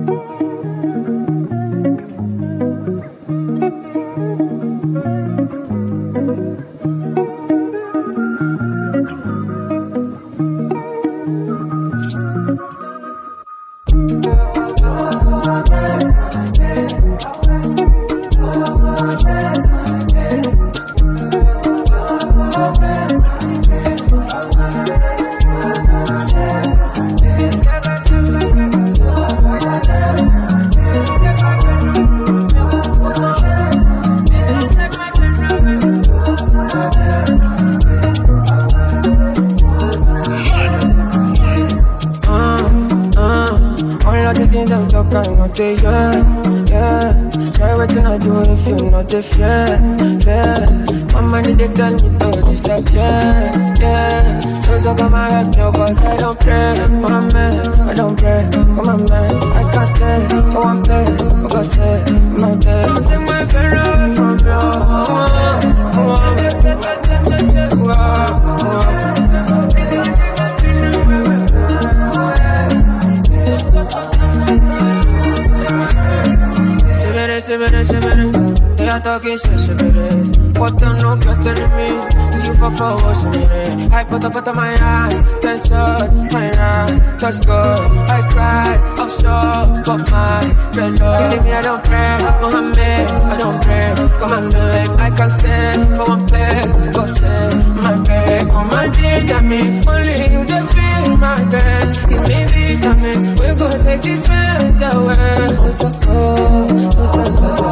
Put my eyes, that's up, my eye, touch good. I cry, I'm sure, but my red love. Believe me, I don't pray, Mohammed, I don't pray. Come on, man, I can't stand for one place. Go say my bed, come on, ginger me. Only you that feel my best. Give me vitamins, we're gonna take these pains away. So,